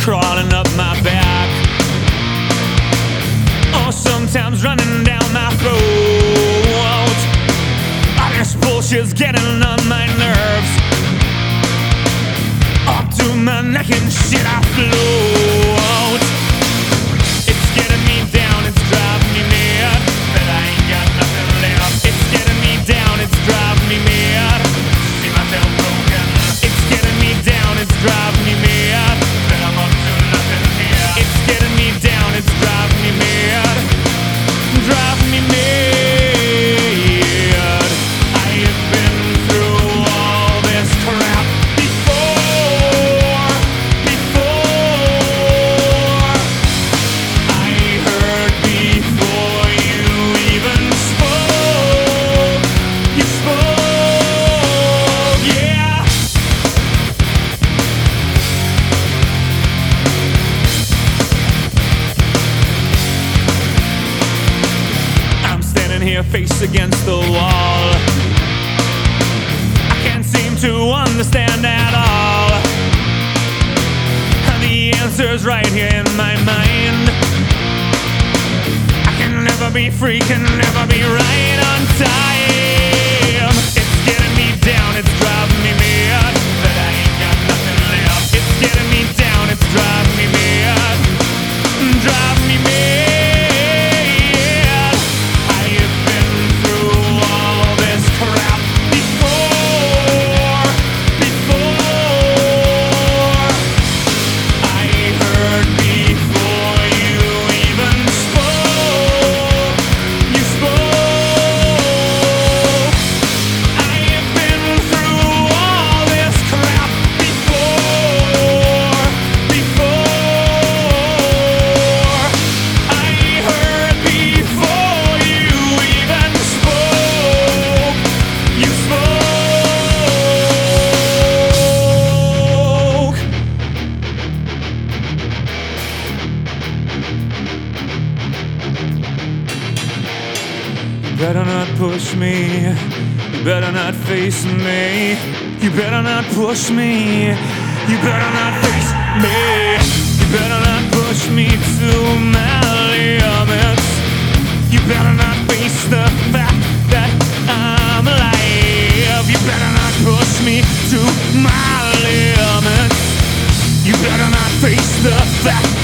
crawling up my back, or sometimes running down my throat. All this bullshit's getting on my nerves. Up to my neck and shit I float. It's getting me down, it's driving me mad, but I ain't got nothing left. It's getting me down, it's driving me mad, see myself broken. It's getting me down, it's driving me mad, but I'm up to nothing here. It's getting me down, it's driving me mad, driving me mad. I have been through all this crap before. I heard before you even spoke. You spoke, yeah. I'm standing here face against the wall. I can't seem to understand at all. The answer's right here in my mind. I can never be free, can never be right on time. It's getting me down, it's driving me mad, but I ain't got nothing left. It's getting me down, it's driving me mad, driving me mad. I have been through all this crap before. I heard before you even spoke. You spoke. I have been through all this crap before. I heard before you even spoke. You spoke. You better not push me. You better not face me. You better not push me. You better not face me. You better not push me to my limits. You better not face the fact that I'm alive. You better not push me to my limits. You better not face the fact